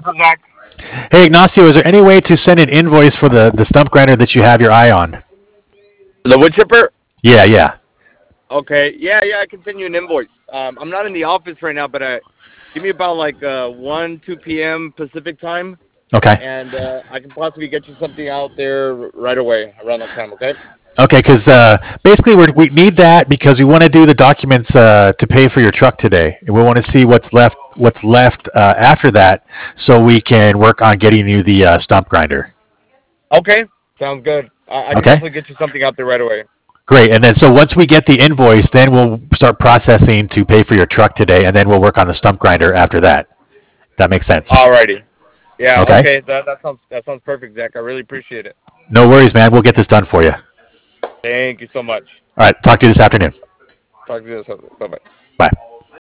is Zach. Hey, Ignacio, is there any way to send an invoice for the stump grinder that you have your eye on? The wood chipper? Yeah, yeah. Okay. Yeah, yeah, I can send you an invoice. I'm not in the office right now, but give me about like 1, 2 p.m. Pacific time, Okay. and I can possibly get you something out there right away around that time, okay? Okay, because basically we need that because we want to do the documents to pay for your truck today, and we want to see what's left after that, so we can work on getting you the stump grinder. Okay. Sounds good. I can Okay, definitely get you something out there right away. great. And then so once we get the invoice, then we'll start processing to pay for your truck today, and then we'll work on the stump grinder after that. That makes sense. Alrighty. Yeah, Okay. okay. That sounds perfect, Zach. I really appreciate it. No worries, man. We'll get this done for you. All Thank you so much. right. Talk to you this afternoon. Talk to you. Bye bye. Bye.